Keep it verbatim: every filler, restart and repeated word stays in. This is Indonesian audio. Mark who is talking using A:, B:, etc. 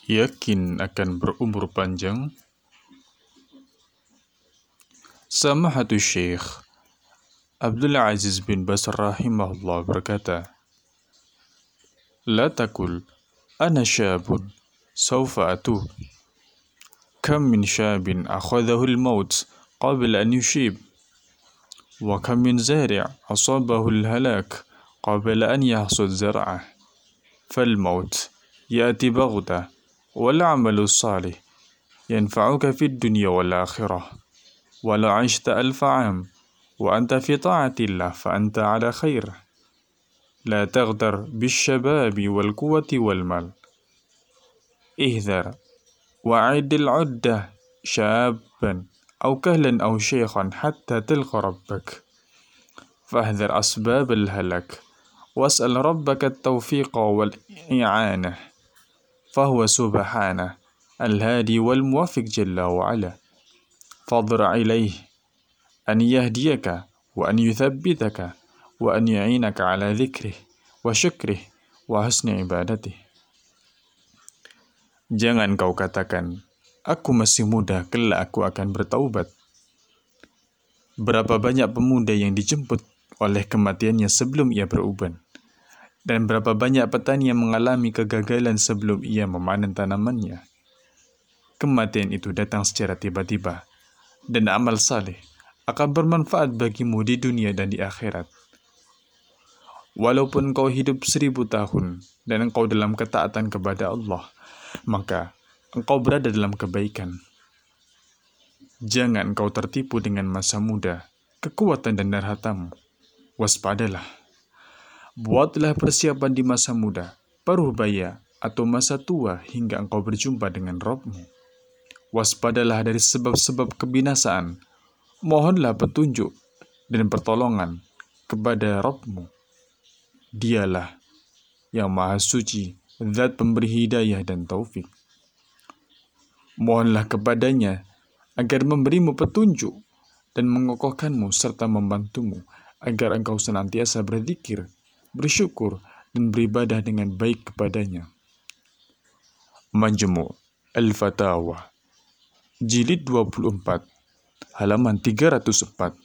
A: yakin akan berumur panjang? Samahatu Syekh Abdul Aziz bin Baz rahimahullah berkata, La takul, ana syabun, sawfa atub. Kam min syabin akhadahu al-maut qabla an yushib. Wa kam min zari' asabahu al-halak qabla an yahsud zar'ah. Fal-maut ya'ti baghtah, wal-'amalu salih yanfa'uka fid dunya wal akhirah. Walau 'ishta alfa 'am wa anta fi ta'atillah fa anta 'ala khair. La taghdar bisyababi wal quwwati wal mal. Ihdhar wa'id al-'uddah syabban aw kahlan aw shaykhan hatta tilqa rabbak. Fahdhar asbab al-halak was'al rabbaka at-tawfiqa wal i'anah. Fahuwa subhanah al-hadi wal muwaffiq jalla wa 'ala. Fadra' ilaih an yahdiyaka wa an yuthabbitaka wa an yu'inaka ala dhikrih wa syukrih wa husni ibadatih. Jangan kau katakan, aku masih muda, kelak aku akan bertaubat. Berapa banyak pemuda yang dijemput oleh kematiannya sebelum ia beruban, dan berapa banyak petani yang mengalami kegagalan sebelum ia memanen tanamannya. Kematian itu datang secara tiba-tiba, dan amal saleh akan bermanfaat bagimu di dunia dan di akhirat. Walaupun kau hidup seribu tahun dan engkau dalam ketaatan kepada Allah, maka engkau berada dalam kebaikan. Jangan engkau tertipu dengan masa muda, kekuatan dan hartamu. Waspadalah. Buatlah persiapan di masa muda, paruh baya atau masa tua hingga engkau berjumpa dengan Rabb-Mu. Waspadalah dari sebab-sebab kebinasaan. Mohonlah petunjuk dan pertolongan kepada Rabb-Mu. Dialah yang Maha Suci, Zat pemberi hidayah dan taufik. Mohonlah kepadanya agar memberimu petunjuk dan mengokohkanmu serta membantumu agar engkau senantiasa berzikir, bersyukur, dan beribadah dengan baik kepadanya. Majmu' Al-Fatawa Jilid dua puluh empat, halaman tiga ratus empat.